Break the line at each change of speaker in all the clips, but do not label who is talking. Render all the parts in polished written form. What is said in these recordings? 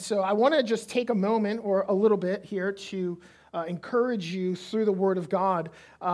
so I want to just take a moment or a little bit here to encourage you through the Word of God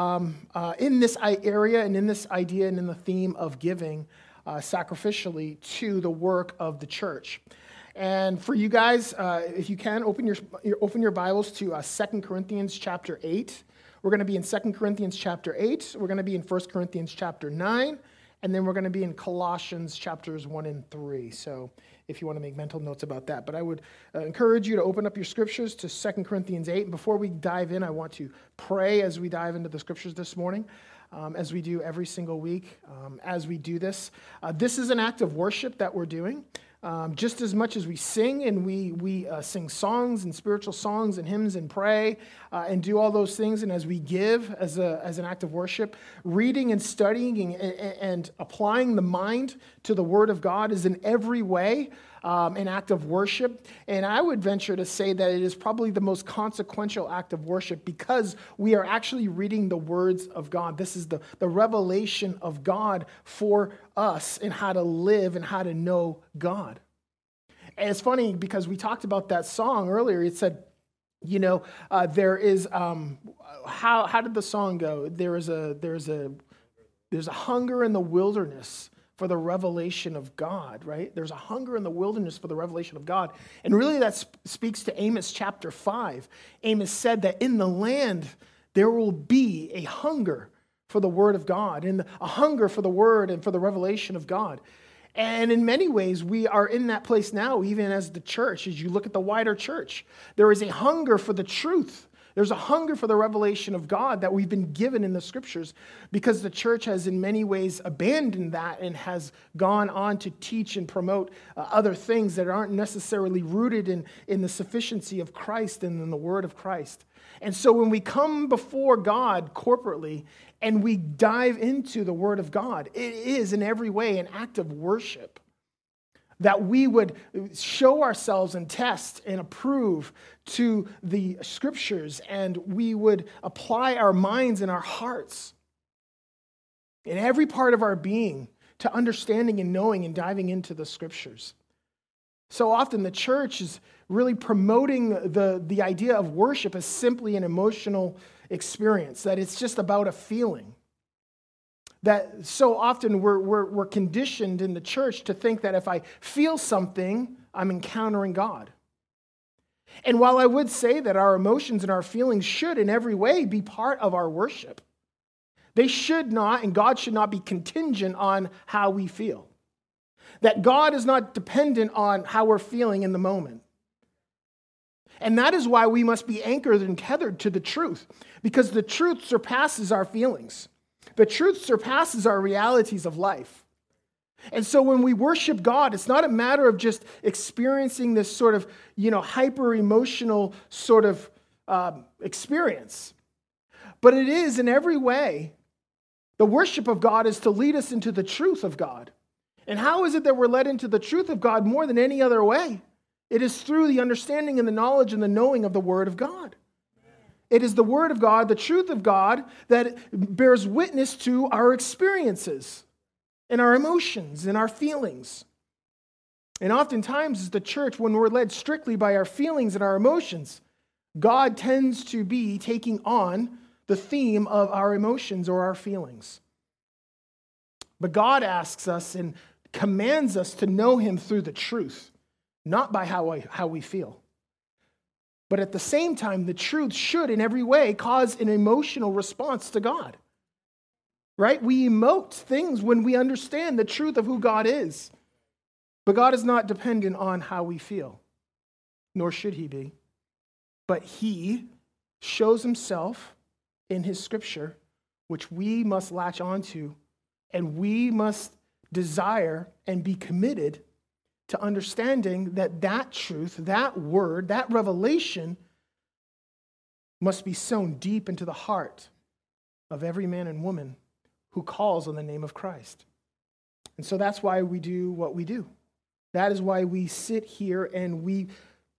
in this area and in this idea and in the theme of giving sacrificially to the work of the church. And for you guys, if you can, open your Bibles to 2 Corinthians chapter 8. We're going to be in 2 Corinthians chapter 8. We're going to be in 1 Corinthians chapter 9. And then we're going to be in Colossians chapters 1 and 3. So if you want to make mental notes about that. But I would encourage you to open up your scriptures to 2 Corinthians 8. And before we dive in, I want to pray as we dive into the scriptures this morning, as we do every single week. As we do this, this is an act of worship that we're doing. Just as much as we sing and we sing songs and spiritual songs and hymns and pray and do all those things, and as we give as an act of worship, reading and studying and applying the mind to the Word of God is in every way an act of worship. And I would venture to say that it is probably the most consequential act of worship because we are actually reading the words of God. This is the revelation of God for us and how to live and how to know God. And it's funny because we talked about that song earlier. It said, there is, how did the song go? There's a hunger in the wilderness for the revelation of God, right? There's a hunger in the wilderness for the revelation of God. And really that speaks to Amos chapter 5. Amos said that in the land there will be a hunger for the word of God and a hunger for the word and for the revelation of God. And in many ways, we are in that place now, even as the church, as you look at the wider church. There is a hunger for the truth. There's a hunger for the revelation of God that we've been given in the scriptures because the church has in many ways abandoned that and has gone on to teach and promote other things that aren't necessarily rooted in the sufficiency of Christ and in the word of Christ. And so when we come before God corporately and we dive into the word of God, it is in every way an act of worship. That we would show ourselves and test and approve to the scriptures, and we would apply our minds and our hearts in every part of our being to understanding and knowing and diving into the scriptures. So often the church is really promoting the idea of worship as simply an emotional experience, that it's just about a feeling. That so often we're conditioned in the church to think that if I feel something, I'm encountering God. And while I would say that our emotions and our feelings should in every way be part of our worship, they should not, and God should not be contingent on how we feel. That God is not dependent on how we're feeling in the moment. And that is why we must be anchored and tethered to the truth, because the truth surpasses our feelings. The truth surpasses our realities of life. And so when we worship God, it's not a matter of just experiencing this sort of, hyper-emotional sort of experience. But it is in every way, the worship of God is to lead us into the truth of God. And how is it that we're led into the truth of God more than any other way? It is through the understanding and the knowledge and the knowing of the Word of God. It is the Word of God, the truth of God, that bears witness to our experiences and our emotions and our feelings. And oftentimes, as the church, when we're led strictly by our feelings and our emotions, God tends to be taking on the theme of our emotions or our feelings. But God asks us and commands us to know Him through the truth, not by how we feel. But at the same time, the truth should in every way cause an emotional response to God. Right? We emote things when we understand the truth of who God is. But God is not dependent on how we feel, nor should He be. But He shows Himself in His scripture, which we must latch onto, and we must desire and be committed to understanding that truth, that word, that revelation must be sown deep into the heart of every man and woman who calls on the name of Christ. And so that's why we do what we do. That is why we sit here and we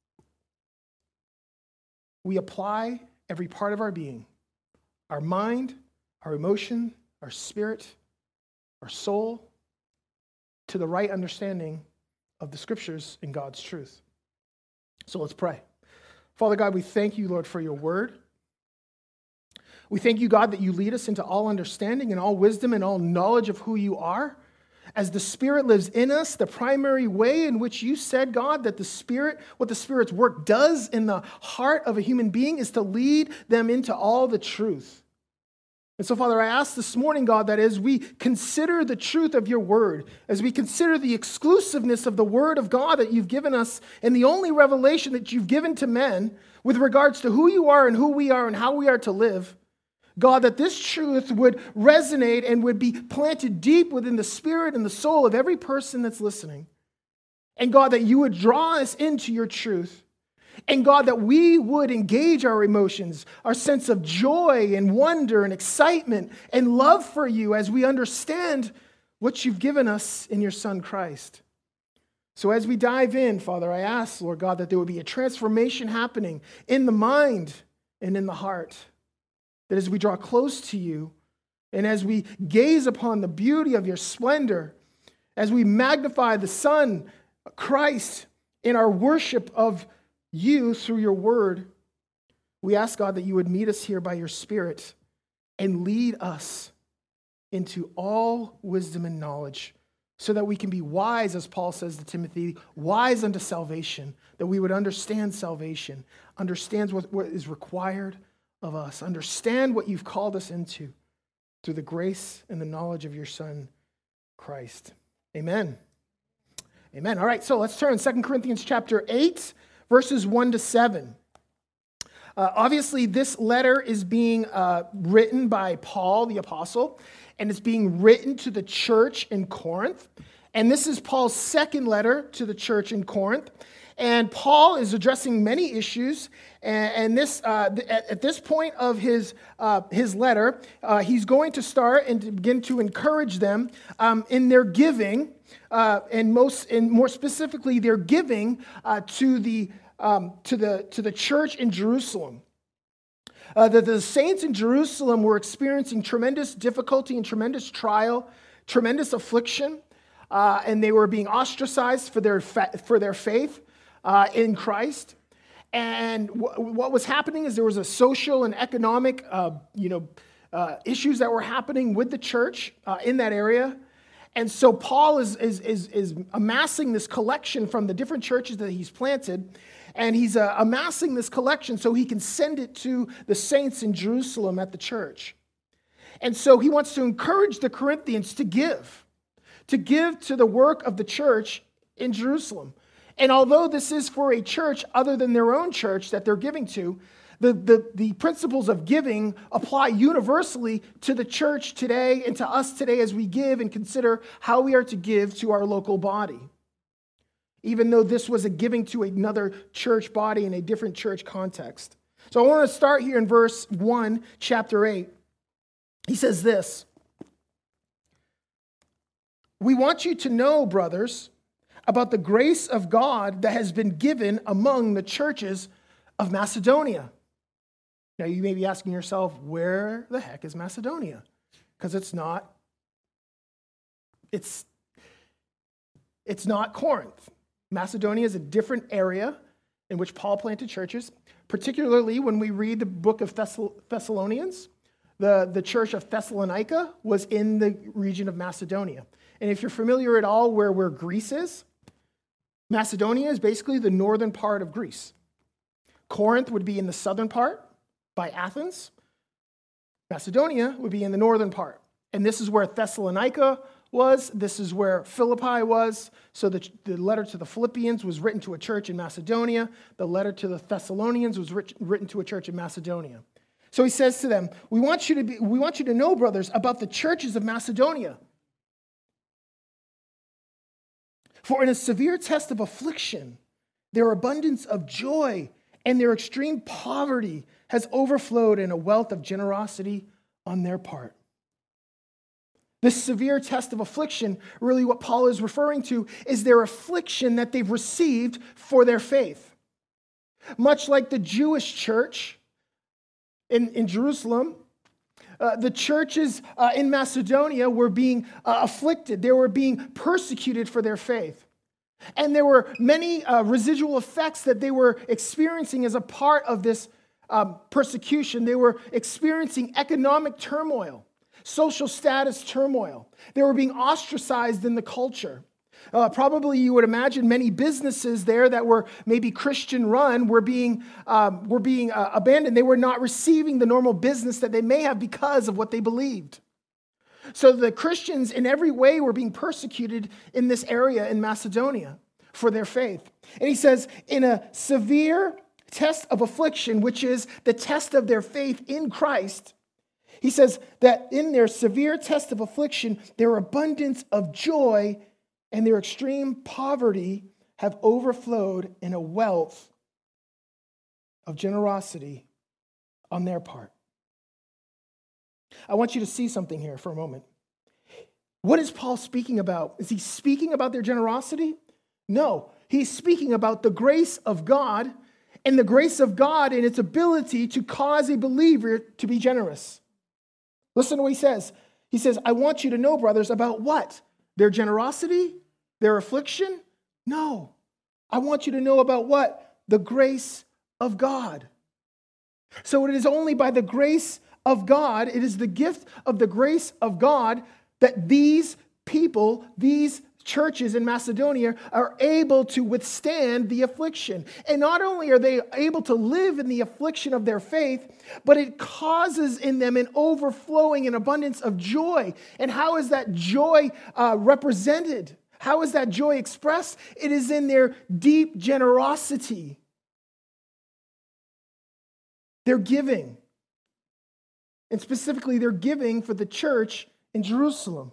apply every part of our being, our mind, our emotion, our spirit, our soul, to the right understanding of the scriptures and God's truth. So let's pray. Father God, we thank you, Lord, for your word. We thank you, God, that you lead us into all understanding and all wisdom and all knowledge of who you are. As the Spirit lives in us, the primary way in which you said, God, that the Spirit, what the Spirit's work does in the heart of a human being is to lead them into all the truth. And so, Father, I ask this morning, God, that as we consider the truth of your word, as we consider the exclusiveness of the word of God that you've given us and the only revelation that you've given to men with regards to who you are and who we are and how we are to live, God, that this truth would resonate and would be planted deep within the spirit and the soul of every person that's listening. And God, that you would draw us into your truth. And God, that we would engage our emotions, our sense of joy and wonder and excitement and love for you as we understand what you've given us in your Son, Christ. So as we dive in, Father, I ask, Lord God, that there would be a transformation happening in the mind and in the heart. That as we draw close to you and as we gaze upon the beauty of your splendor, as we magnify the Son, Christ, in our worship of you through your word, we ask, God, that you would meet us here by your Spirit and lead us into all wisdom and knowledge so that we can be wise, as Paul says to Timothy, wise unto salvation, that we would understand salvation, understand what is required of us, understand what you've called us into through the grace and the knowledge of your Son, Christ. Amen. Amen. All right, so let's turn 2 Corinthians chapter 8, verses 1 to 7. Obviously, this letter is being written by Paul, the apostle, and it's being written to the church in Corinth. And this is Paul's second letter to the church in Corinth. And Paul is addressing many issues. And this, at this point of his letter, he's going to start and to begin to encourage them in their giving, and more specifically, their giving to the church in Jerusalem. The saints in Jerusalem were experiencing tremendous difficulty and tremendous trial, tremendous affliction, and they were being ostracized for their faith in Christ. And what was happening is there was a social and economic issues that were happening with the church in that area. And so Paul is amassing this collection from the different churches that he's planted, and he's amassing this collection so he can send it to the saints in Jerusalem at the church. And so he wants to encourage the Corinthians to give to the work of the church in Jerusalem. And although this is for a church other than their own church that they're giving to, the principles of giving apply universally to the church today and to us today as we give and consider how we are to give to our local body. Even though this was a giving to another church body in a different church context. So I want to start here in verse 1, chapter 8. He says this: "We want you to know, brothers, about the grace of God that has been given among the churches of Macedonia." Now, you may be asking yourself, where the heck is Macedonia? Because it's not Corinth. Macedonia is a different area in which Paul planted churches, particularly when we read the book of Thessalonians. The church of Thessalonica was in the region of Macedonia. And if you're familiar at all where Greece is, Macedonia is basically the northern part of Greece. Corinth would be in the southern part by Athens. Macedonia would be in the northern part. And this is where Thessalonica was. This is where Philippi was. So the letter to the Philippians was written to a church in Macedonia. The letter to the Thessalonians was written to a church in Macedonia. So he says to them, we want you to know, brothers, about the churches of Macedonia. For in a severe test of affliction, their abundance of joy and their extreme poverty has overflowed in a wealth of generosity on their part. This severe test of affliction, really what Paul is referring to, is their affliction that they've received for their faith. Much like the Jewish church in Jerusalem, the churches in Macedonia were being afflicted. They were being persecuted for their faith. And there were many residual effects that they were experiencing as a part of this persecution. They were experiencing economic turmoil, social status turmoil. They were being ostracized in the culture. Probably you would imagine many businesses there that were maybe Christian run were being abandoned. They were not receiving the normal business that they may have because of what they believed. So the Christians in every way were being persecuted in this area in Macedonia for their faith. And he says, in a severe test of affliction, which is the test of their faith in Christ, he says that in their severe test of affliction, their abundance of joy and their extreme poverty have overflowed in a wealth of generosity on their part. I want you to see something here for a moment. What is Paul speaking about? Is he speaking about their generosity? No, he's speaking about the grace of God and the grace of God and its ability to cause a believer to be generous. Listen to what he says. He says, I want you to know, brothers, about what? Their generosity? Their affliction? No. I want you to know about what? The grace of God. So it is only by the grace of God, it is the gift of the grace of God that these people, these churches in Macedonia are able to withstand the affliction. And not only are they able to live in the affliction of their faith, but it causes in them an overflowing and abundance of joy. And how is that joy represented? How is that joy expressed? It is in their deep generosity. They're giving. And specifically, they're giving for the church in Jerusalem.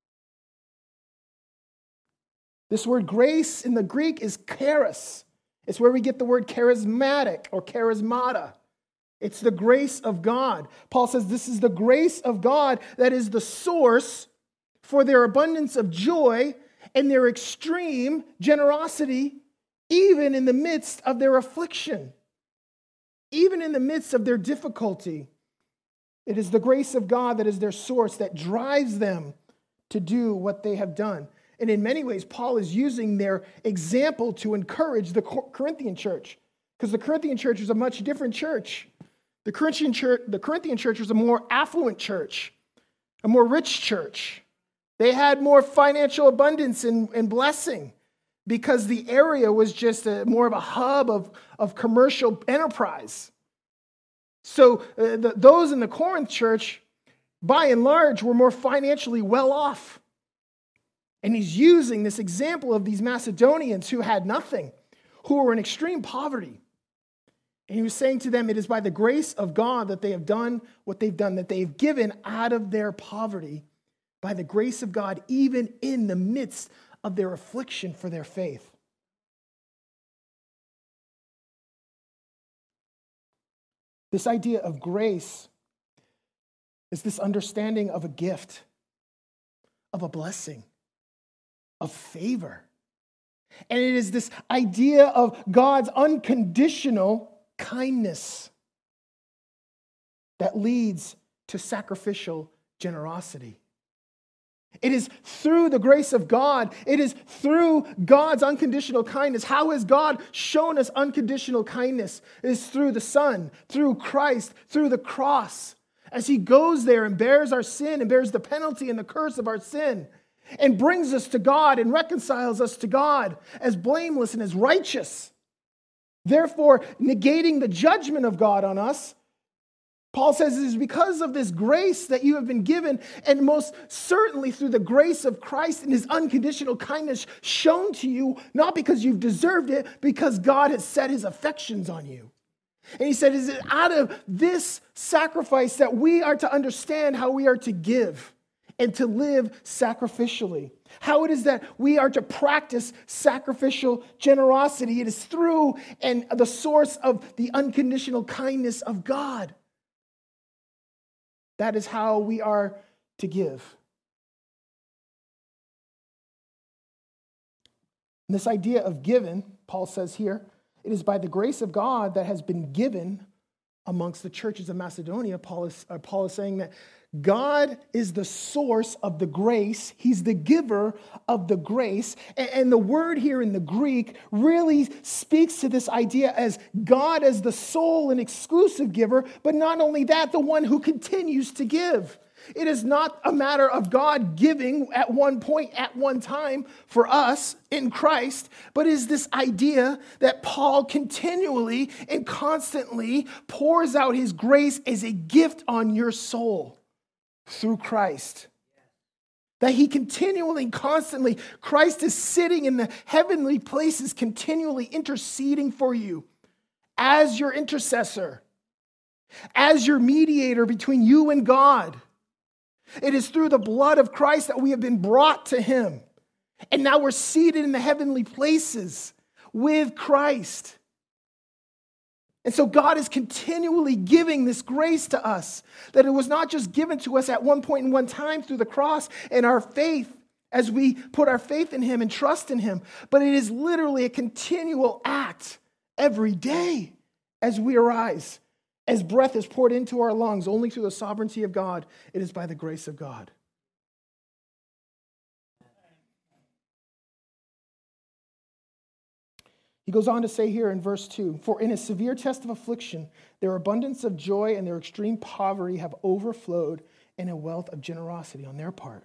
This word grace in the Greek is charis. It's where we get the word charismatic or charismata. It's the grace of God. Paul says this is the grace of God that is the source for their abundance of joy and their extreme generosity, even in the midst of their affliction, even in the midst of their difficulty. It is the grace of God that is their source that drives them to do what they have done. And in many ways, Paul is using their example to encourage the Corinthian church, because the Corinthian church was a much different church. The Corinthian church was a more affluent church, a more rich church. They had more financial abundance and blessing because the area was just more of a hub of commercial enterprise. So those in the Corinth church, by and large, were more financially well off. And he's using this example of these Macedonians who had nothing, who were in extreme poverty. And he was saying to them, it is by the grace of God that they have done what they've done, that they've given out of their poverty, by the grace of God, even in the midst of their affliction for their faith. This idea of grace is this understanding of a gift, of a blessing, of favor. And it is this idea of God's unconditional kindness that leads to sacrificial generosity. It is through the grace of God. It is through God's unconditional kindness. How has God shown us unconditional kindness? It is through the Son, through Christ, through the cross. As he goes there and bears our sin and bears the penalty and the curse of our sin and brings us to God and reconciles us to God as blameless and as righteous. Therefore, negating the judgment of God on us, Paul says it is because of this grace that you have been given, and most certainly through the grace of Christ and his unconditional kindness shown to you, not because you've deserved it, because God has set his affections on you. And he said, is it out of this sacrifice that we are to understand how we are to give and to live sacrificially? How it is that we are to practice sacrificial generosity. It is through and the source of the unconditional kindness of God. That is how we are to give. And this idea of given, Paul says here, it is by the grace of God that has been given amongst the churches of Macedonia, Paul is saying that God is the source of the grace. He's the giver of the grace. And the word here in the Greek really speaks to this idea as God as the sole and exclusive giver, but not only that, the one who continues to give. It is not a matter of God giving at one point, at one time for us in Christ, but is this idea that Paul continually and constantly pours out his grace as a gift on your soul through Christ. That he continually and constantly, Christ is sitting in the heavenly places, continually interceding for you as your intercessor, as your mediator between you and God. It is through the blood of Christ that we have been brought to him. And now we're seated in the heavenly places with Christ. And so God is continually giving this grace to us, that it was not just given to us at one point in one time through the cross and our faith as we put our faith in him and trust in him, but it is literally a continual act every day as we arise. As breath is poured into our lungs only through the sovereignty of God, it is by the grace of God. He goes on to say here in verse 2, "For in a severe test of affliction, their abundance of joy and their extreme poverty have overflowed in a wealth of generosity on their part."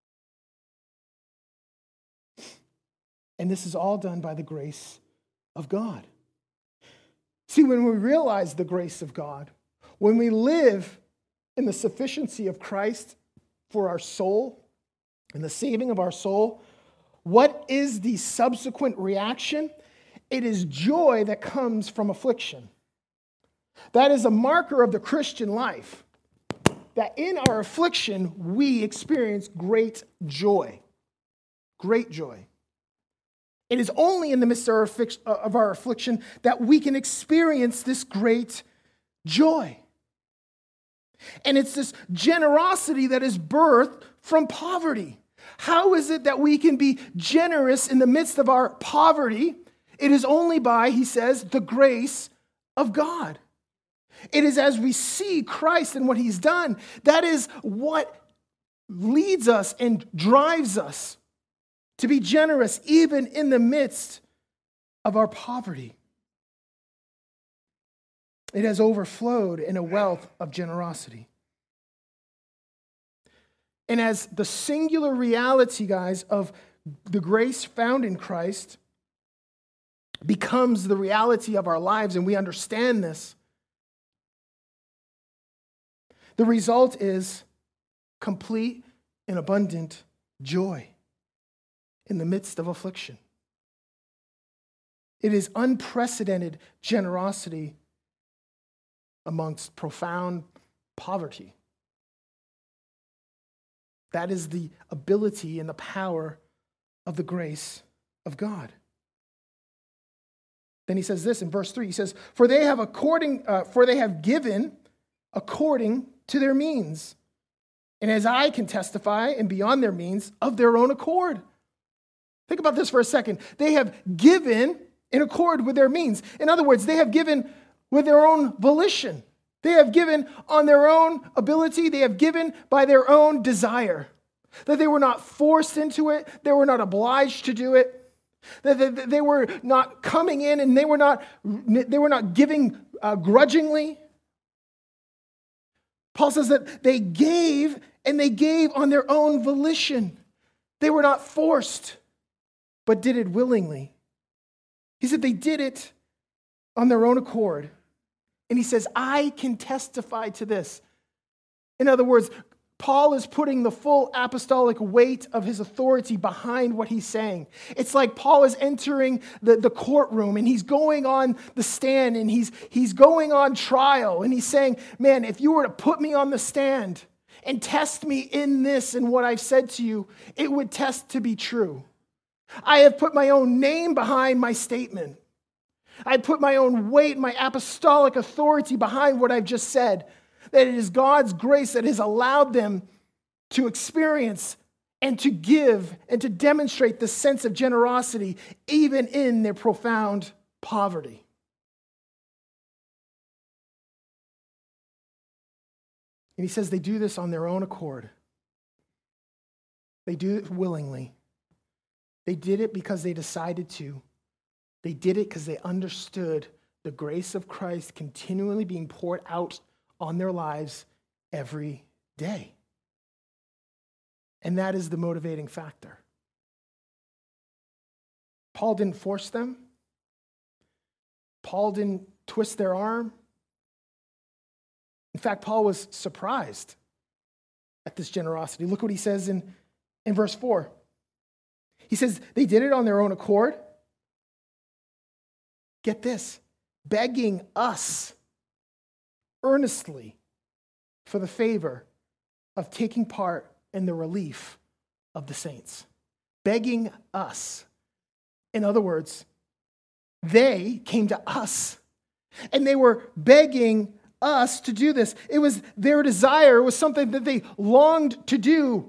And this is all done by the grace of God. See, when we realize the grace of God, when we live in the sufficiency of Christ for our soul and the saving of our soul, what is the subsequent reaction? It is joy that comes from affliction. That is a marker of the Christian life, that in our affliction, we experience great joy. Great joy. It is only in the midst of our affliction that we can experience this great joy. And it's this generosity that is birthed from poverty. How is it that we can be generous in the midst of our poverty? It is only by, he says, the grace of God. It is as we see Christ and what he's done, that is what leads us and drives us to be generous even in the midst of our poverty. It has overflowed in a wealth of generosity. And as the singular reality, guys, of the grace found in Christ becomes the reality of our lives, and we understand this, the result is complete and abundant joy in the midst of affliction. It is unprecedented generosity amongst profound poverty. That is the ability and the power of the grace of God. Then he says this in verse 3. He says, For they have given according to their means, and as I can testify, and beyond their means, of their own accord. Think about this for a second. They have given in accord with their means. In other words, they have given with their own volition. They have given on their own ability. They have given by their own desire. That they were not forced into it. They were not obliged to do it. That they were not coming in and they were not giving grudgingly. Paul says that they gave, and they gave on their own volition. They were not forced, but did it willingly. He said they did it on their own accord. And he says, I can testify to this. In other words, Paul is putting the full apostolic weight of his authority behind what he's saying. It's like Paul is entering the courtroom and he's going on the stand and he's going on trial and he's saying, man, if you were to put me on the stand and test me in this and what I've said to you, it would test to be true. I have put my own name behind my statement. I put my own weight, my apostolic authority behind what I've just said. That it is God's grace that has allowed them to experience and to give and to demonstrate the sense of generosity even in their profound poverty. And he says they do this on their own accord. They do it willingly. They did it because they decided to. They did it because they understood the grace of Christ continually being poured out on their lives every day. And that is the motivating factor. Paul didn't force them. Paul didn't twist their arm. In fact, Paul was surprised at this generosity. Look what he says in verse 4. He says, they did it on their own accord. Get this, begging us earnestly for the favor of taking part in the relief of the saints. Begging us. In other words, they came to us and they were begging us to do this. It was their desire. It was something that they longed to do.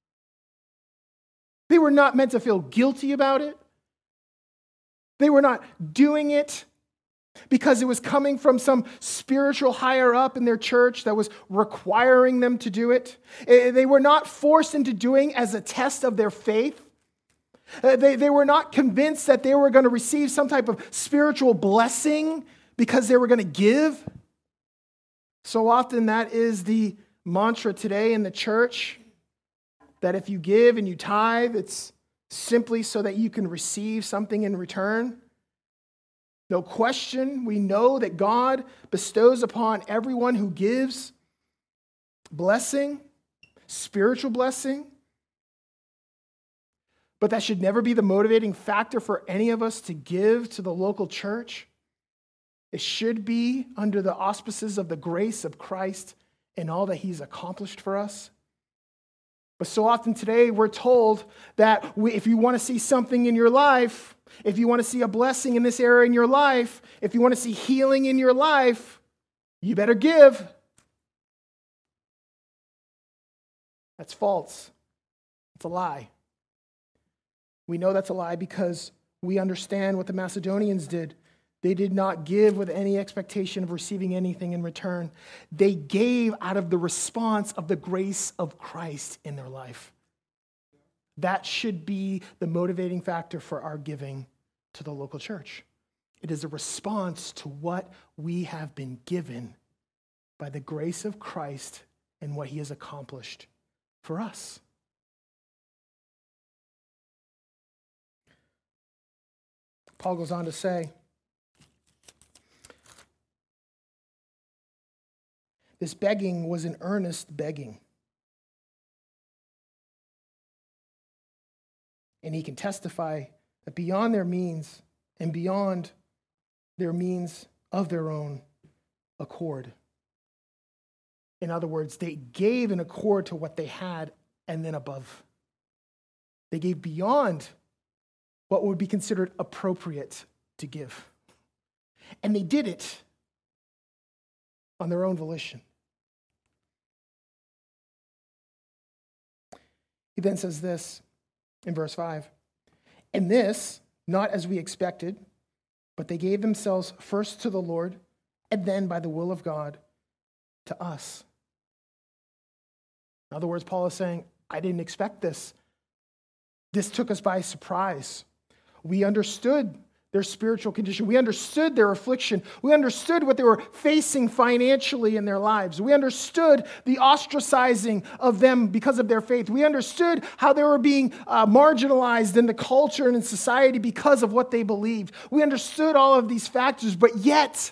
They were not meant to feel guilty about it. They were not doing it because it was coming from some spiritual higher up in their church that was requiring them to do it. They were not forced into doing as a test of their faith. They were not convinced that they were going to receive some type of spiritual blessing because they were going to give. So often that is the mantra today in the church, that if you give and you tithe, it's simply so that you can receive something in return. No question, we know that God bestows upon everyone who gives blessing, spiritual blessing. But that should never be the motivating factor for any of us to give to the local church. It should be under the auspices of the grace of Christ and all that he's accomplished for us. But so often today we're told that if you want to see something in your life, if you want to see a blessing in this area in your life, if you want to see healing in your life, you better give. That's false. It's a lie. We know that's a lie because we understand what the Macedonians did. They did not give with any expectation of receiving anything in return. They gave out of the response of the grace of Christ in their life. That should be the motivating factor for our giving to the local church. It is a response to what we have been given by the grace of Christ and what he has accomplished for us. Paul goes on to say, this begging was an earnest begging. And he can testify that beyond their means and beyond their means of their own accord. In other words, they gave in accord to what they had and then above. They gave beyond what would be considered appropriate to give. And they did it on their own volition. He then says this in verse 5. And this, not as we expected, but they gave themselves first to the Lord, and then by the will of God to us. In other words, Paul is saying, I didn't expect this. This took us by surprise. We understood their spiritual condition. We understood their affliction. We understood what they were facing financially in their lives. We understood the ostracizing of them because of their faith. We understood how they were being marginalized in the culture and in society because of what they believed. We understood all of these factors, but yet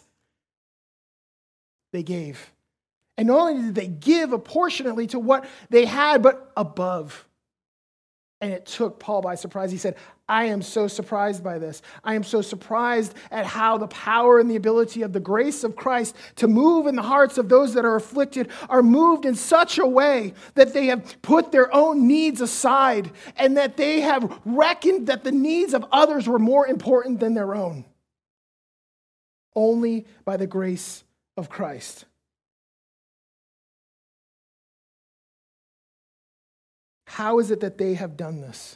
they gave. And not only did they give apportionately to what they had, but above. And it took Paul by surprise. He said, I am so surprised by this. I am so surprised at how the power and the ability of the grace of Christ to move in the hearts of those that are afflicted are moved in such a way that they have put their own needs aside and that they have reckoned that the needs of others were more important than their own. Only by the grace of Christ. How is it that they have done this?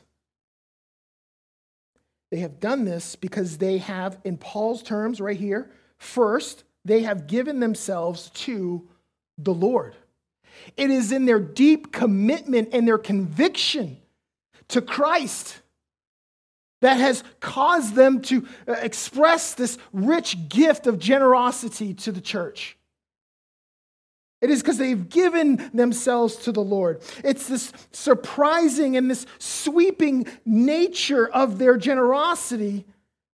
They have done this because they have, in Paul's terms right here, first, they have given themselves to the Lord. It is in their deep commitment and their conviction to Christ that has caused them to express this rich gift of generosity to the church. It is because they've given themselves to the Lord. It's this surprising and this sweeping nature of their generosity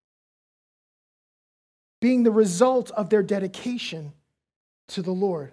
being the result of their dedication to the Lord.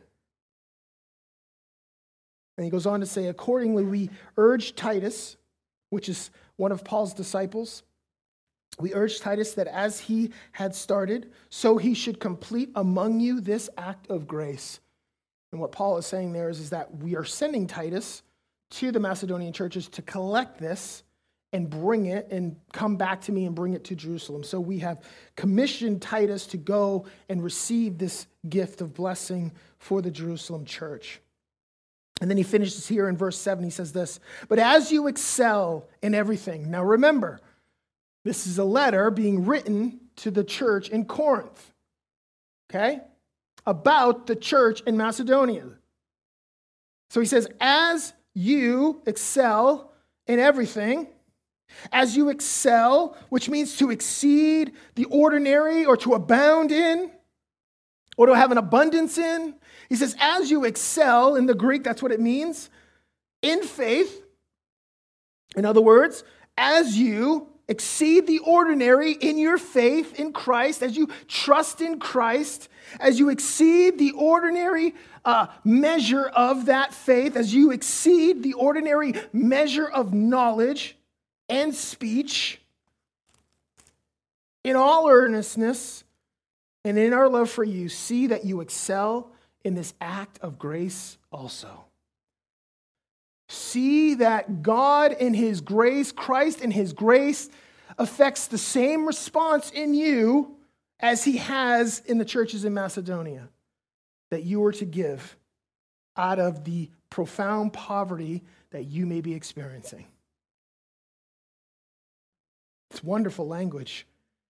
And he goes on to say, accordingly, we urge Titus, which is one of Paul's disciples, we urge Titus that as he had started, so he should complete among you this act of grace. And what Paul is saying there is that we are sending Titus to the Macedonian churches to collect this and bring it and come back to me and bring it to Jerusalem. So we have commissioned Titus to go and receive this gift of blessing for the Jerusalem church. And then he finishes here in verse 7. He says this, but as you excel in everything. Now remember, this is a letter being written to the church in Corinth, okay? About the church in Macedonia. So he says, as you excel in everything, as you excel, which means to exceed the ordinary or to abound in, or to have an abundance in. He says, as you excel, in the Greek, that's what it means, in faith. In other words, as you exceed the ordinary in your faith in Christ, as you trust in Christ, as you exceed the ordinary measure of that faith, as you exceed the ordinary measure of knowledge and speech, in all earnestness and in our love for you, see that you excel in this act of grace also. See that God in his grace, Christ in his grace, affects the same response in you as he has in the churches in Macedonia, that you are to give out of the profound poverty that you may be experiencing. It's wonderful language.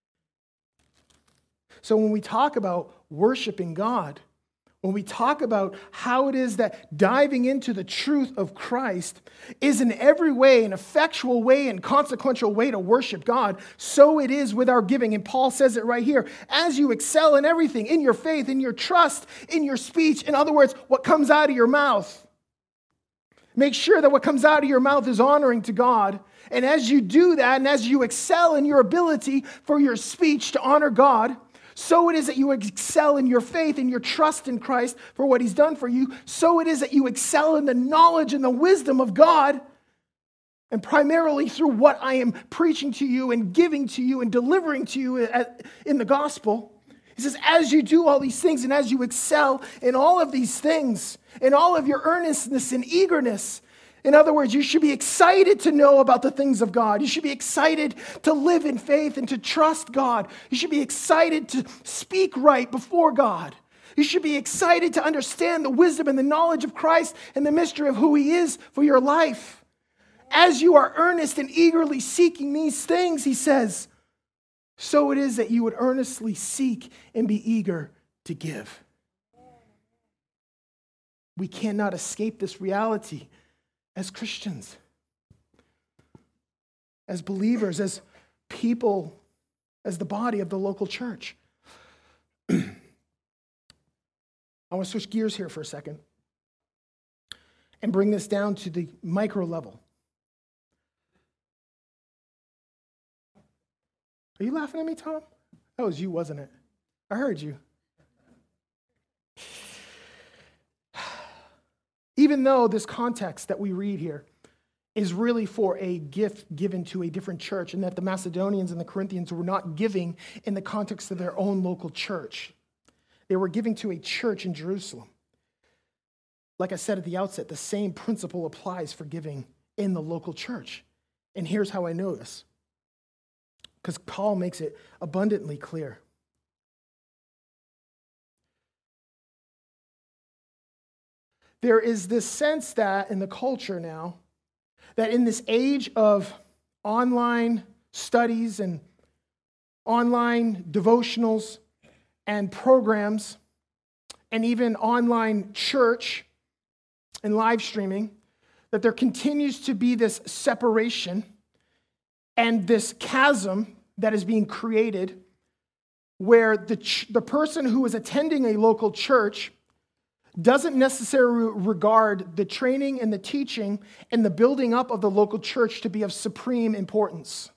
So when we talk about worshiping God, when we talk about how it is that diving into the truth of Christ is in every way an effectual way and consequential way to worship God, so it is with our giving. And Paul says it right here. As you excel in everything, in your faith, in your trust, in your speech, in other words, what comes out of your mouth. Make sure that what comes out of your mouth is honoring to God. And as you do that, and as you excel in your ability for your speech to honor God, so it is that you excel in your faith and your trust in Christ for what he's done for you. So it is that you excel in the knowledge and the wisdom of God. And primarily through what I am preaching to you and giving to you and delivering to you in the gospel. He says, as you do all these things and as you excel in all of these things, in all of your earnestness and eagerness, in other words, you should be excited to know about the things of God. You should be excited to live in faith and to trust God. You should be excited to speak right before God. You should be excited to understand the wisdom and the knowledge of Christ and the mystery of who he is for your life. As you are earnest and eagerly seeking these things, he says, so it is that you would earnestly seek and be eager to give. We cannot escape this reality as Christians, as believers, as people, as the body of the local church. I want to switch gears here for a second and bring this down to the micro level. Are you laughing at me, Tom? That was you, wasn't it? I heard you. Even though this context that we read here is really for a gift given to a different church, and that the Macedonians and the Corinthians were not giving in the context of their own local church. They were giving to a church in Jerusalem. Like I said at the outset, the same principle applies for giving in the local church. And here's how I know this. Because Paul makes it abundantly clear. There is this sense that in the culture now, that in this age of online studies and online devotionals and programs and even online church, and live streaming, that there continues to be this separation and this chasm that is being created where the person who is attending a local church doesn't necessarily regard the training and the teaching and the building up of the local church to be of supreme importance.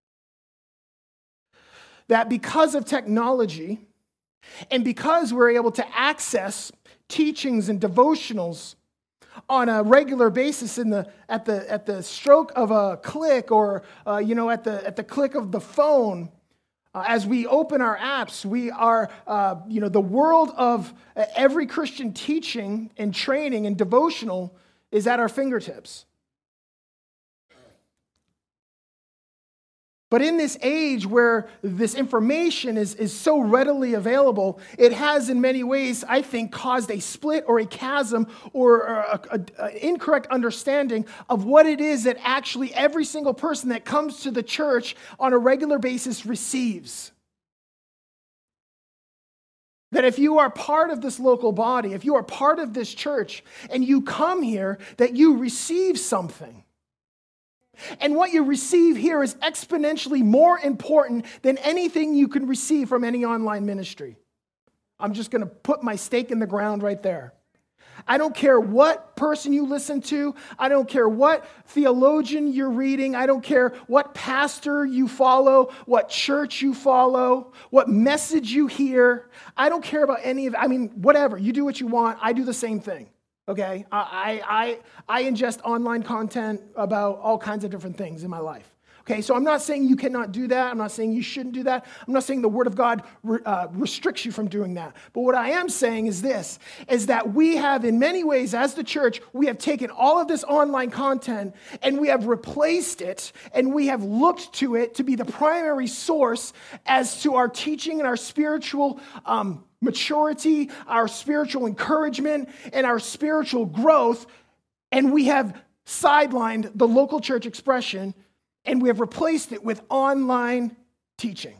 That because of technology and because we're able to access teachings and devotionals on a regular basis at the stroke of a click or at the click of the phone, as we open our apps, we are the world of every Christian teaching and training and devotional is at our fingertips. But in this age where this information is so readily available, it has in many ways, I think, caused a split or a chasm or an incorrect understanding of what it is that actually every single person that comes to the church on a regular basis receives. That if you are part of this local body, if you are part of this church, and you come here, that you receive something. And what you receive here is exponentially more important than anything you can receive from any online ministry. I'm just going to put my stake in the ground right there. I don't care what person you listen to. I don't care what theologian you're reading. I don't care what pastor you follow, what church you follow, what message you hear. I don't care about any of it. I mean, whatever. You do what you want. I do the same thing. Okay, I ingest online content about all kinds of different things in my life. Okay, so I'm not saying you cannot do that. I'm not saying you shouldn't do that. I'm not saying the Word of God restricts you from doing that. But what I am saying is this, is that we have in many ways as the church, we have taken all of this online content and we have replaced it and we have looked to it to be the primary source as to our teaching and our spiritual maturity, our spiritual encouragement, and our spiritual growth, and we have sidelined the local church expression, and we have replaced it with online teaching.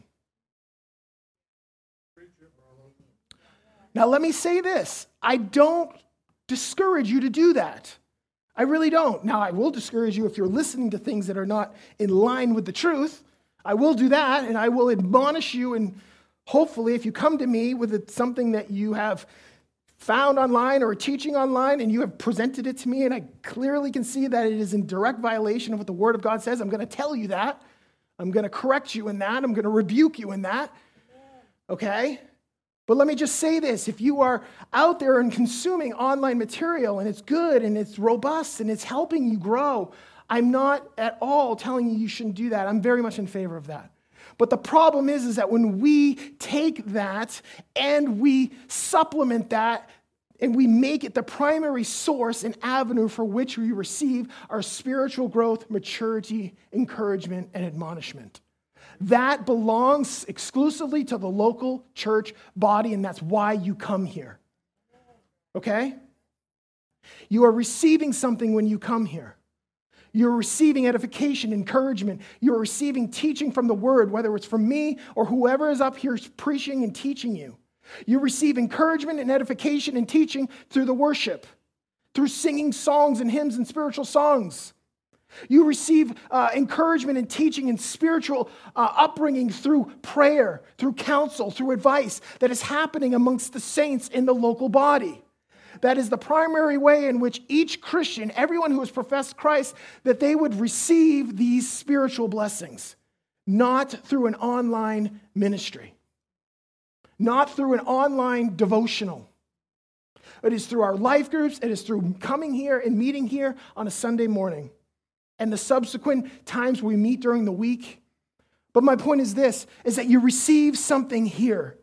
Now, let me say this. I don't discourage you to do that. I really don't. Now, I will discourage you if you're listening to things that are not in line with the truth. I will do that, and I will admonish you, and hopefully, if you come to me with something that you have found online or a teaching online and you have presented it to me and I clearly can see that it is in direct violation of what the Word of God says, I'm going to tell you that. I'm going to correct you in that. I'm going to rebuke you in that. Okay? But let me just say this. If you are out there and consuming online material and it's good and it's robust and it's helping you grow, I'm not at all telling you shouldn't do that. I'm very much in favor of that. But the problem is that when we take that and we supplement that and we make it the primary source and avenue for which we receive our spiritual growth, maturity, encouragement, and admonishment. That belongs exclusively to the local church body, and that's why you come here. Okay? You are receiving something when you come here. You're receiving edification, encouragement. You're receiving teaching from the Word, whether it's from me or whoever is up here preaching and teaching you. You receive encouragement and edification and teaching through the worship, through singing songs and hymns and spiritual songs. You receive encouragement and teaching and spiritual upbringing through prayer, through counsel, through advice that is happening amongst the saints in the local body. That is the primary way in which each Christian, everyone who has professed Christ, that they would receive these spiritual blessings, not through an online ministry, not through an online devotional. It is through our life groups. It is through coming here and meeting here on a Sunday morning and the subsequent times we meet during the week. But my point is this, is that you receive something here.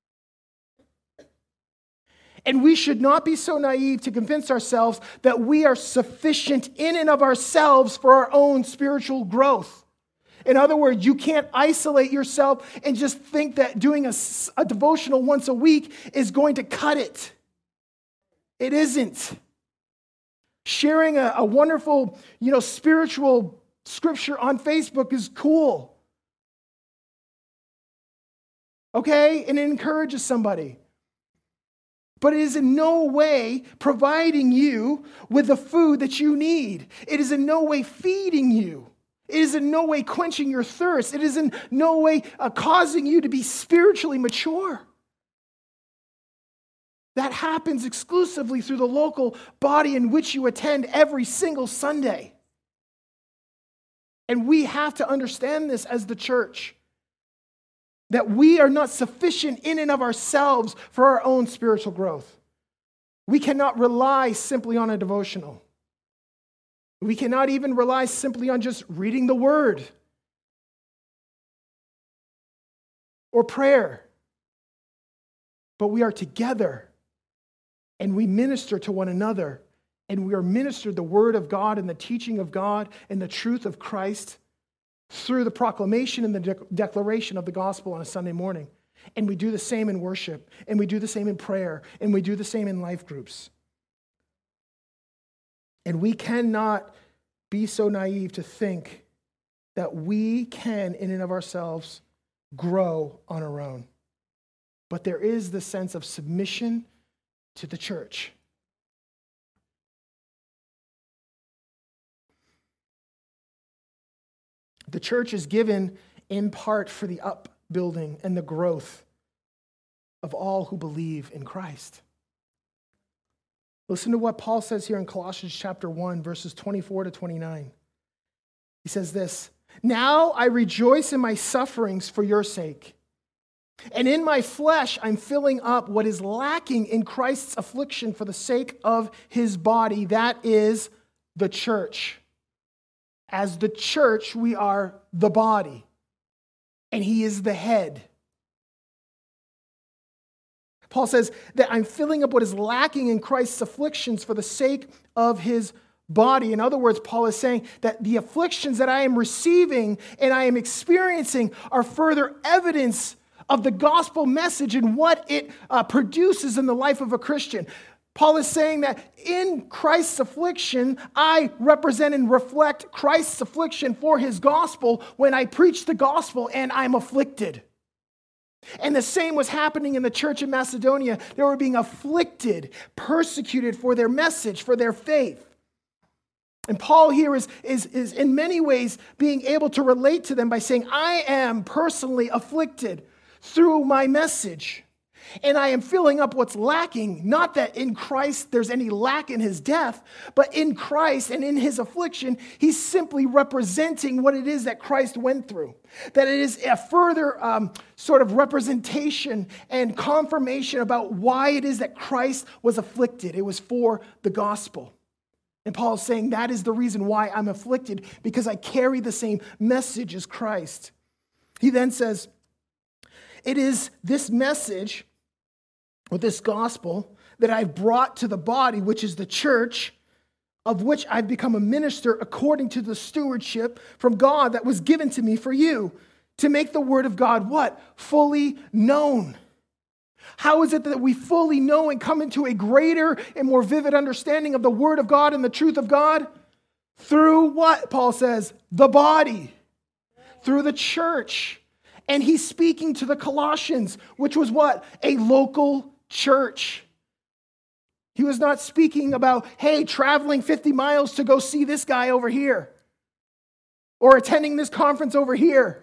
And we should not be so naive to convince ourselves that we are sufficient in and of ourselves for our own spiritual growth. In other words, you can't isolate yourself and just think that doing a devotional once a week is going to cut it. It isn't. Sharing a wonderful, spiritual scripture on Facebook is cool. Okay? And it encourages somebody. but it is in no way providing you with the food that you need. It is in no way feeding you. It is in no way quenching your thirst. It is in no way causing you to be spiritually mature. That happens exclusively through the local body in which you attend every single Sunday. And we have to understand this as the church, that we are not sufficient in and of ourselves for our own spiritual growth. We cannot rely simply on a devotional. We cannot even rely simply on just reading the word or prayer. But we are together and we minister to one another, and we are ministered the word of God and the teaching of God and the truth of Christ through the proclamation and the declaration of the gospel on a Sunday morning. And we do the same in worship, and we do the same in prayer, and we do the same in life groups. And we cannot be so naive to think that we can, in and of ourselves, grow on our own. But there is the sense of submission to the church. The church is given in part for the upbuilding and the growth of all who believe in Christ. Listen to what Paul says here in Colossians chapter 1, verses 24 to 29. He says this, "Now I rejoice in my sufferings for your sake. And in my flesh, I'm filling up what is lacking in Christ's affliction for the sake of his body, that is the church." As the church, we are the body, and he is the head. Paul says that I'm filling up what is lacking in Christ's afflictions for the sake of his body. In other words, Paul is saying that the afflictions that I am receiving and I am experiencing are further evidence of the gospel message and what it produces in the life of a Christian. Paul is saying that in Christ's affliction, I represent and reflect Christ's affliction for his gospel when I preach the gospel and I'm afflicted. And the same was happening in the church in Macedonia. They were being afflicted, persecuted for their message, for their faith. And Paul here is in many ways being able to relate to them by saying, I am personally afflicted through my message. And I am filling up what's lacking, not that in Christ there's any lack in his death, but in Christ and in his affliction, he's simply representing what it is that Christ went through. That it is a further sort of representation and confirmation about why it is that Christ was afflicted. It was for the gospel. And Paul is saying that is the reason why I'm afflicted, because I carry the same message as Christ. He then says, it is this message, or this gospel, that I've brought to the body, which is the church, of which I've become a minister according to the stewardship from God that was given to me for you, to make the word of God what? Fully known. How is it that we fully know and come into a greater and more vivid understanding of the word of God and the truth of God? Through what, Paul says? The body. Through the church. And he's speaking to the Colossians, which was what? A local church. He was not speaking about, hey, traveling 50 miles to go see this guy over here, or attending this conference over here,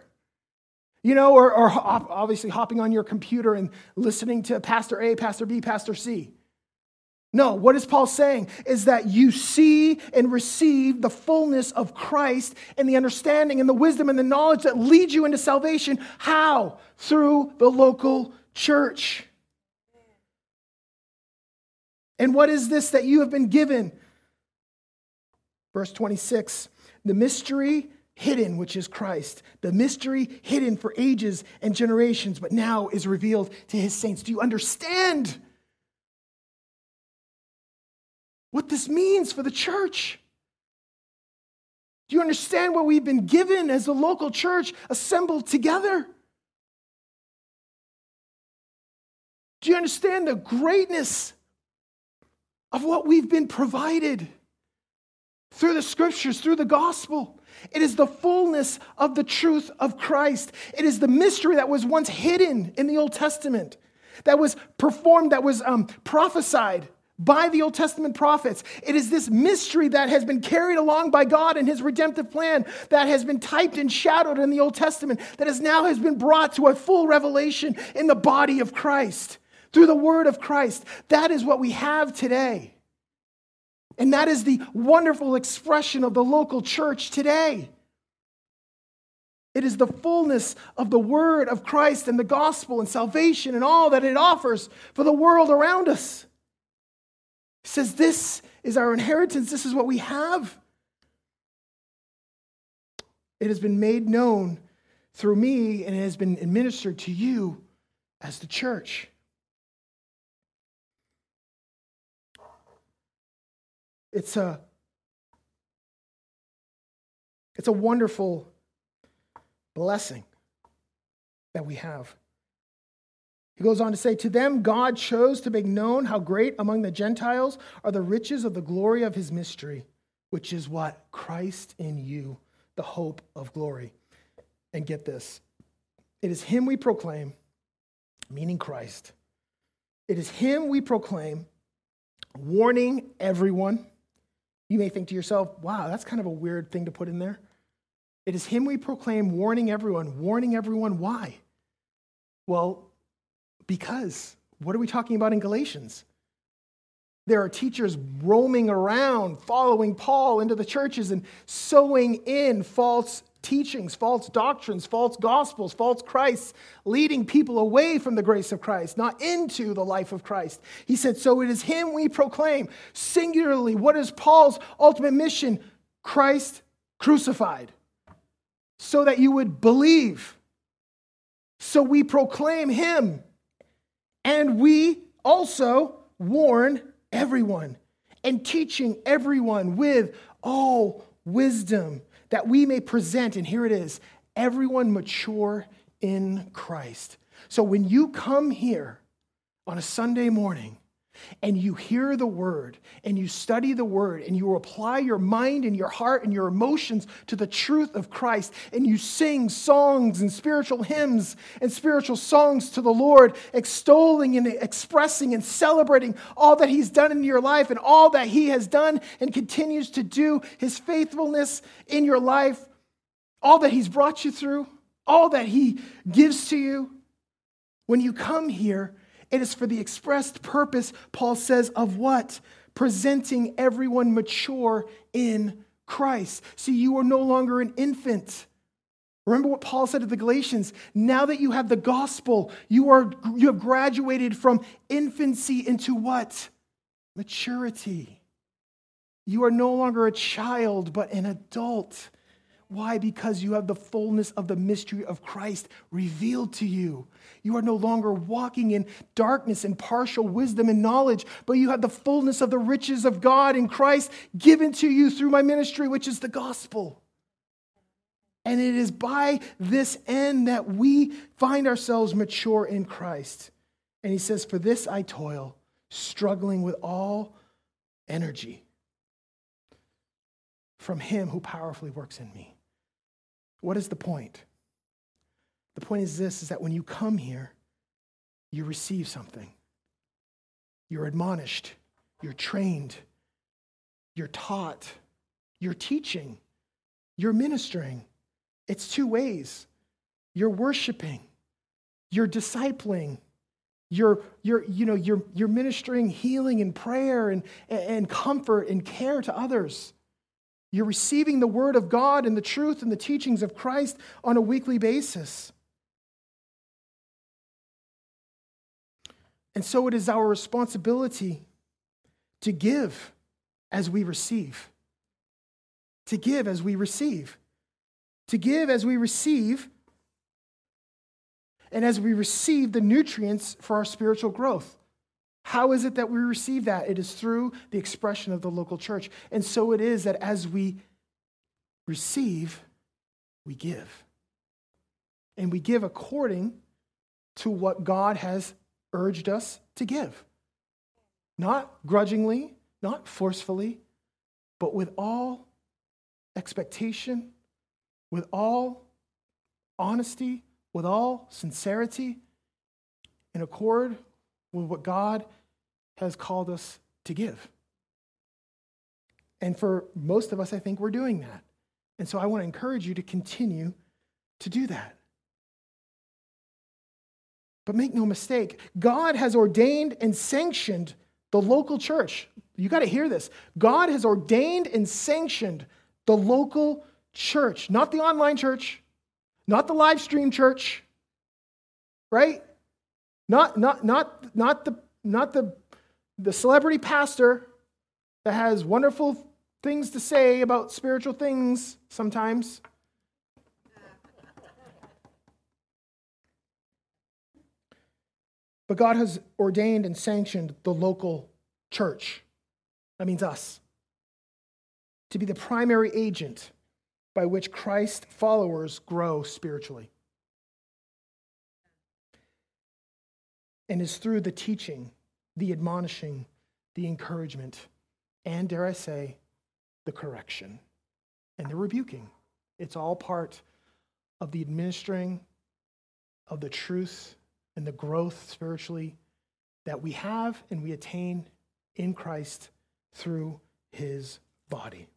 or obviously hopping on your computer and listening to Pastor A, Pastor B, Pastor C. No, what is Paul saying is that you see and receive the fullness of Christ and the understanding and the wisdom and the knowledge that leads you into salvation. How? Through the local church. And what is this that you have been given? Verse 26, the mystery hidden, which is Christ. The mystery hidden for ages and generations, but now is revealed to his saints. Do you understand what this means for the church? Do you understand what we've been given as a local church assembled together? Do you understand the greatness of what we've been provided through the scriptures, through the gospel? It is the fullness of the truth of Christ. It is the mystery that was once hidden in the Old Testament that was performed, that was prophesied by the Old Testament prophets. It is this mystery that has been carried along by God in his redemptive plan, that has been typed and shadowed in the Old Testament, that has been brought to a full revelation in the body of Christ, through the word of Christ. That is what we have today. And that is the wonderful expression of the local church today. It is the fullness of the word of Christ and the gospel and salvation and all that it offers for the world around us. He says, this is our inheritance. This is what we have. It has been made known through me, and it has been administered to you as the church. It's a wonderful blessing that we have. He goes on to say, to them God chose to make known how great among the Gentiles are the riches of the glory of his mystery, which is what? Christ in you, the hope of glory. And get this, it is him we proclaim, meaning Christ. It is him we proclaim, warning everyone. You may think to yourself, wow, that's kind of a weird thing to put in there. It is him we proclaim, warning everyone. Warning everyone, why? Well, because, what are we talking about in Galatians? There are teachers roaming around, following Paul into the churches and sowing in false teachings, false doctrines, false gospels, false Christs, leading people away from the grace of Christ, not into the life of Christ. He said, so it is him we proclaim. Singularly, what is Paul's ultimate mission? Christ crucified, so that you would believe. So we proclaim him. And we also warn everyone and teaching everyone with all wisdom that we may present, and here it is, everyone mature in Christ. So when you come here on a Sunday morning and you hear the word and you study the word and you apply your mind and your heart and your emotions to the truth of Christ and you sing songs and spiritual hymns and spiritual songs to the Lord, extolling and expressing and celebrating all that he's done in your life and all that he has done and continues to do, his faithfulness in your life, all that he's brought you through, all that he gives to you. When you come here, it is for the expressed purpose, Paul says, of what? Presenting everyone mature in Christ. See, you are no longer an infant. Remember what Paul said to the Galatians. Now that you have the gospel, you have graduated from infancy into what? Maturity. You are no longer a child, but an adult. Why? Because you have the fullness of the mystery of Christ revealed to you. You are no longer walking in darkness and partial wisdom and knowledge, but you have the fullness of the riches of God in Christ given to you through my ministry, which is the gospel. And it is by this end that we find ourselves mature in Christ. And he says, for this I toil, struggling with all energy from him who powerfully works in me. What is the point? The point is this, is that when you come here, you receive something. You're admonished, you're trained, you're taught, you're teaching, you're ministering. It's two ways. You're worshiping, you're discipling, you're ministering healing and prayer and comfort and care to others. You're receiving the word of God and the truth and the teachings of Christ on a weekly basis. And so it is our responsibility to give as we receive. To give as we receive. To give as we receive, and as we receive the nutrients for our spiritual growth. How is it that we receive that? It is through the expression of the local church. And so it is that as we receive, we give. And we give according to what God has urged us to give. Not grudgingly, not forcefully, but with all expectation, with all honesty, with all sincerity, in accord with what God has called us to give. And for most of us, I think we're doing that. And so I want to encourage you to continue to do that. But make no mistake, God has ordained and sanctioned the local church. You got to hear this. God has ordained and sanctioned the local church, not the online church, not the live stream church, right? Not the celebrity pastor that has wonderful things to say about spiritual things sometimes. But God has ordained and sanctioned the local church. That means us. To be the primary agent by which Christ followers grow spiritually. And is through the teaching, the admonishing, the encouragement, and dare I say, the correction and the rebuking. It's all part of the administering of the truth and the growth spiritually that we have and we attain in Christ through his body.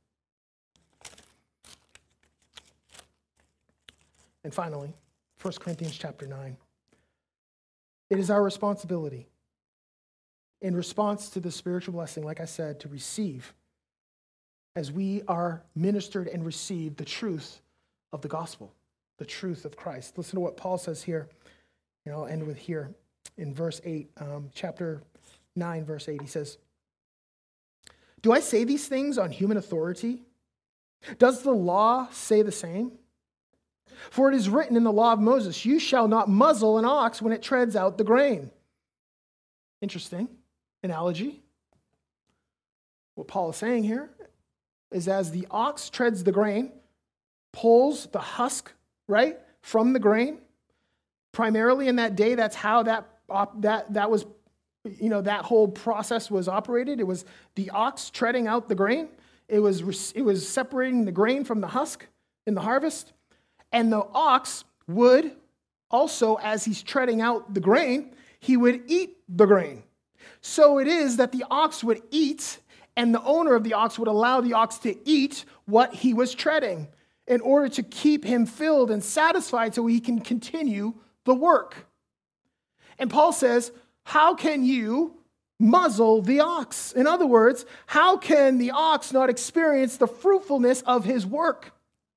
And finally, 1 Corinthians chapter 9. It is our responsibility in response to the spiritual blessing, like I said, to receive as we are ministered and receive the truth of the gospel, the truth of Christ. Listen to what Paul says here. I'll end with here in verse 8, chapter 9, verse 8. He says, "Do I say these things on human authority? Does the law say the same? For it is written in the law of Moses, you shall not muzzle an ox when it treads out the grain." Interesting analogy. What Paul is saying here is as the ox treads the grain, pulls the husk, right, from the grain. Primarily in that day, that's how that was, that whole process was operated. It was the ox treading out the grain. It was separating the grain from the husk in the harvest. And the ox would also, as he's treading out the grain, he would eat the grain. So it is that the ox would eat, and the owner of the ox would allow the ox to eat what he was treading in order to keep him filled and satisfied so he can continue the work. And Paul says, how can you muzzle the ox? In other words, how can the ox not experience the fruitfulness of his work?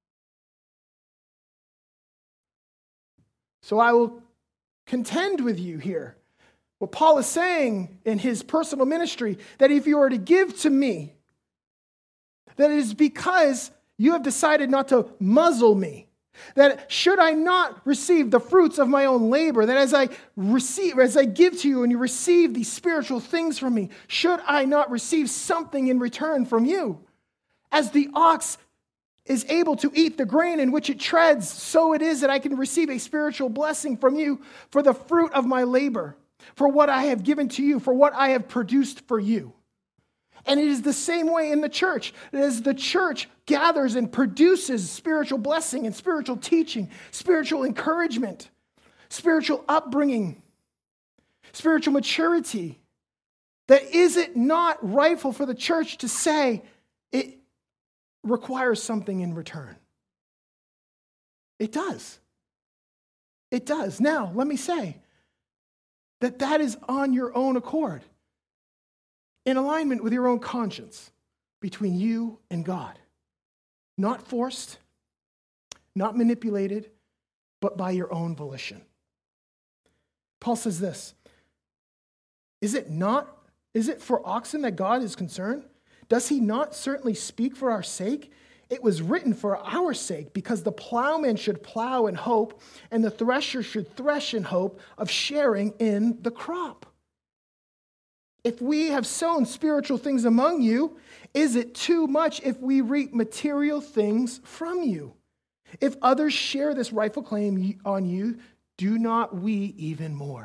So I will contend with you here. What Paul is saying in his personal ministry, that if you are to give to me, that it is because you have decided not to muzzle me. That should I not receive the fruits of my own labor, that as I give to you and you receive these spiritual things from me, should I not receive something in return from you? As the ox is able to eat the grain in which it treads, so it is that I can receive a spiritual blessing from you for the fruit of my labor, for what I have given to you, for what I have produced for you. And it is the same way in the church. As the church gathers and produces spiritual blessing and spiritual teaching, spiritual encouragement, spiritual upbringing, spiritual maturity, that is it not rightful for the church to say it requires something in return? It does. It does. Now, let me say that is on your own accord, in alignment with your own conscience, between you and God. Not forced, not manipulated, but by your own volition. Paul says this, is it for oxen that God is concerned? Does he not certainly speak for our sake? It was written for our sake, because the plowman should plow in hope, and the thresher should thresh in hope of sharing in the crop. If we have sown spiritual things among you, is it too much if we reap material things from you? If others share this rightful claim on you, do not we even more?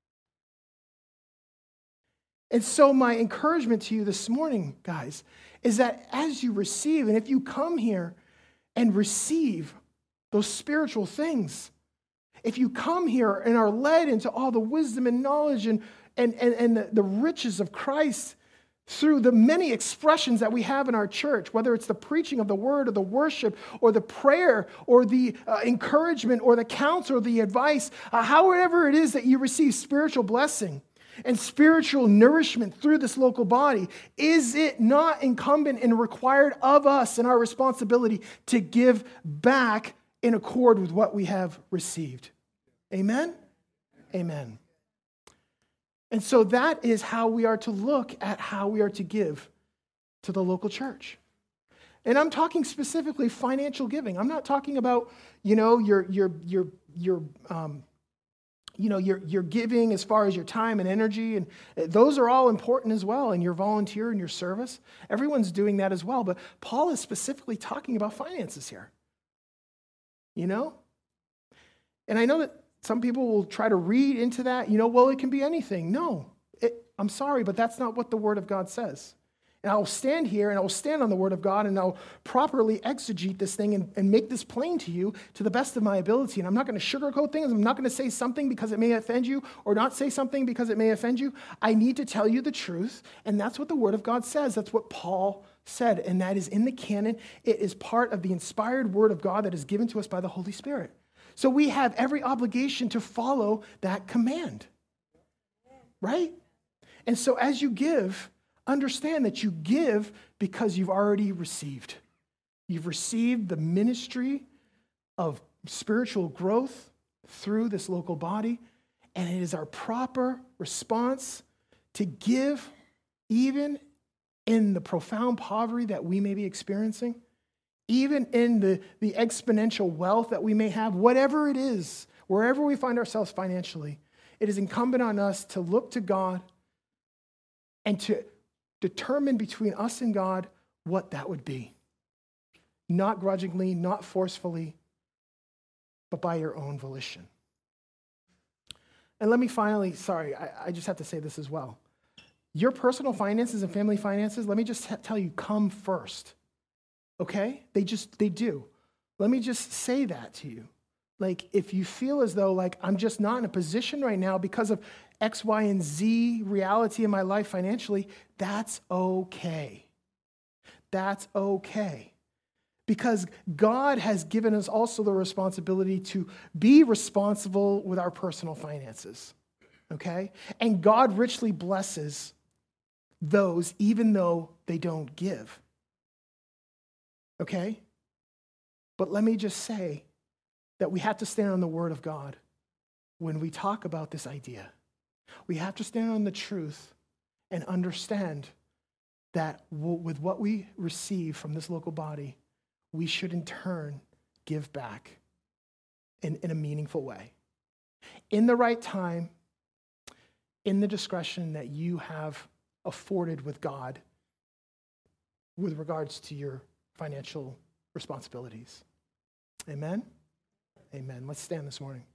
And so my encouragement to you this morning, guys, is that as you receive, and if you come here and receive those spiritual things, if you come here and are led into all the wisdom and knowledge and and the riches of Christ through the many expressions that we have in our church, whether it's the preaching of the word or the worship or the prayer or the encouragement or the counsel or the advice, however it is that you receive spiritual blessing and spiritual nourishment through this local body, is it not incumbent and required of us and our responsibility to give back in accord with what we have received? Amen? Amen. And so that is how we are to look at how we are to give to the local church. And I'm talking specifically financial giving. I'm not talking about, your giving as far as your time and energy, and those are all important as well, and your volunteer and your service. Everyone's doing that as well, but Paul is specifically talking about finances here. And I know that some people will try to read into that, well, it can be anything. No, I'm sorry, but that's not what the Word of God says. And I'll stand here and I'll stand on the Word of God and I'll properly exegete this thing and make this plain to you to the best of my ability. And I'm not going to sugarcoat things. I'm not going to say something because it may offend you or not say something because it may offend you. I need to tell you the truth, and that's what the Word of God says. That's what Paul said, and that is in the canon. It is part of the inspired Word of God that is given to us by the Holy Spirit. So we have every obligation to follow that command, right? And so as you give, understand that you give because you've already received. You've received the ministry of spiritual growth through this local body, and it is our proper response to give even in the profound poverty that we may be experiencing, even in the exponential wealth that we may have, whatever it is, wherever we find ourselves financially, it is incumbent on us to look to God and to determine between us and God what that would be. Not grudgingly, not forcefully, but by your own volition. And let me finally, I just have to say this as well. Your personal finances and family finances, let me just tell you, come first. Okay? They do. Let me just say that to you. Like, if you feel as though, like, I'm just not in a position right now because of X, Y, and Z reality in my life financially, that's okay. That's okay. Because God has given us also the responsibility to be responsible with our personal finances. Okay? And God richly blesses those even though they don't give. Okay? But let me just say that we have to stand on the Word of God when we talk about this idea. We have to stand on the truth and understand that with what we receive from this local body, we should in turn give back in a meaningful way. In the right time, in the discretion that you have afforded with God with regards to your financial responsibilities. Amen? Amen. Let's stand this morning.